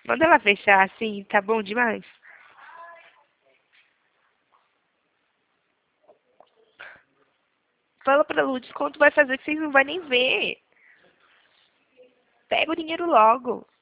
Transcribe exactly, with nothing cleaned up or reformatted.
Manda ela fechar assim, tá bom demais? Fala pra Lu, desconto vai fazer que vocês não vão nem ver. Pega o dinheiro logo.